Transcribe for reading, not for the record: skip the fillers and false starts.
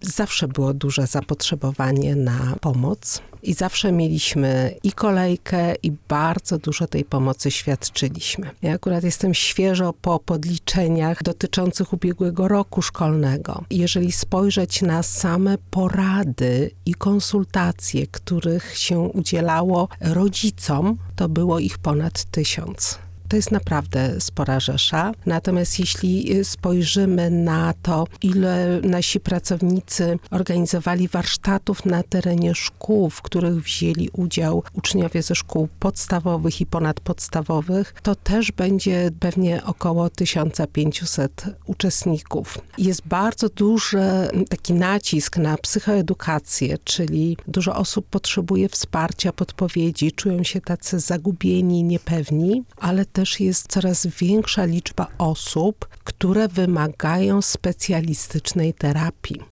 zawsze było duże zapotrzebowanie na pomoc i zawsze mieliśmy i kolejkę, i bardzo dużo tej pomocy świadczyliśmy. Ja akurat jestem świeżo po podliczeniach dotyczących ubiegłego roku szkolnego. Jeżeli spojrzeć na same porady i konsultacje, których się udzielało rodzicom, to było ich ponad 1000. To jest naprawdę spora rzesza. Natomiast jeśli spojrzymy na to, ile nasi pracownicy organizowali warsztatów na terenie szkół, w których wzięli udział uczniowie ze szkół podstawowych i ponadpodstawowych, to też będzie pewnie około 1500 uczestników. Jest bardzo duży taki nacisk na psychoedukację, czyli dużo osób potrzebuje wsparcia, podpowiedzi, czują się tacy zagubieni, niepewni, ale też jest coraz większa liczba osób, które wymagają specjalistycznej terapii.